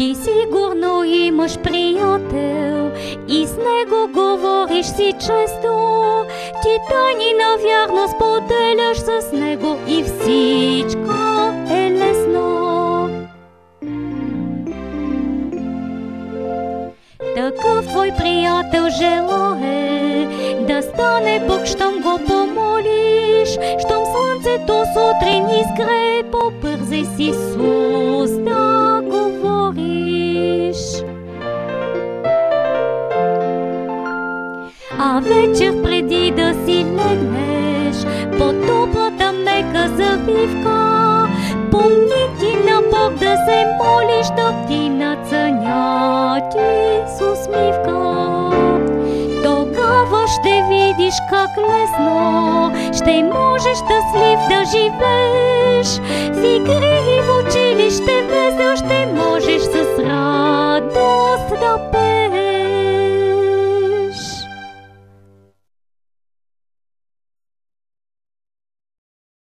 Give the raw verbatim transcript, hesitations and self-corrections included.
Ти сигурно имаш приятел и с него говориш си често. Ти тайни навярно споделяш с него и всичко е лесно. Такъв твой приятел желае да стане Бог, щом го помолиш. Щом слънцето сутрин изгрее, побързай с Исус да говориш. А вечер преди да си легнеш под топлата мека завивка, помни ти на Бог да се молиш, да ти нацъня ти с усмивка. Тогава ще видиш как лесно ще можеш щастлив да живееш. В игри и в училище весел ще можеш с радост да пееш.